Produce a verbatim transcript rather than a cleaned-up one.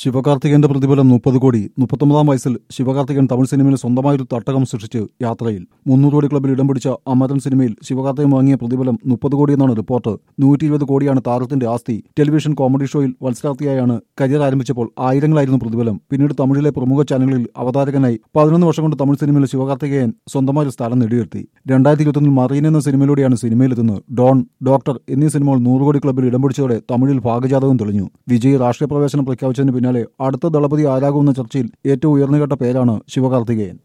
ശിവകാർത്തികേയന്റെ പ്രതിഫലം മുപ്പത് കോടി. മുപ്പത്തൊമ്പതാം വയസ്സിൽ ശിവകാർത്തികേയൻ തമിഴ് സിനിമയിൽ സ്വന്തമായൊരു തട്ടകം സൃഷ്ടിച്ച് യാത്രയിൽ. മുന്നൂറ് കോടി ക്ലബിൽ ഇടം പിടിച്ച അമരൻ സിനിമയിൽ ശിവകാർത്തികേയൻ വാങ്ങിയ പ്രതിഫലം മുപ്പത് കോടിയെന്നാണ് റിപ്പോർട്ട്. നൂറ്റി ഇരുപത് കോടിയാണ് താരത്തിന്റെ ആസ്തി. ടെലിവിഷൻ കോമഡി ഷോയിൽ മത്സരാർത്ഥിയായാണ് കരിയർ ആരംഭിച്ചപ്പോൾ ആയിരങ്ങളായിരുന്നു പ്രതിഫലം. പിന്നീട് തമിഴിലെ പ്രമുഖ ചാനലുകളിൽ അവതാരകനായി പതിനൊന്ന് വർഷം കൊണ്ട് തമിഴ് സിനിമയിൽ ശിവകാർത്തികേയൻ സ്വന്തമായ ഒരു സ്ഥാനം നേടിയെത്തി. രണ്ടായിരത്തി ഇരുപത്തൊന്നിൽ മറീൻ എന്ന സിനിമയിലൂടെയാണ് സിനിമയിലെത്തുന്നത്. ഡോൺ, ഡോക്ടർ എന്നീ സിനിമകൾ നൂറ് കോടി ക്ലബിൽ ഇടം പിടിച്ചതോടെ തമിഴിൽ ഭാഗ്യജാതകം തെളിഞ്ഞു. വിജയ് രാഷ്ട്രീയ പ്രവേശനം പ്രഖ്യാപിച്ചതിന് പിന്നാലെ അടുത്ത ദളപതി ആരാകുമെന്ന ചർച്ചയിൽ ഏറ്റവും ഉയർന്നുകേട്ട പേരാണ് ശിവകാർത്തികേയൻ.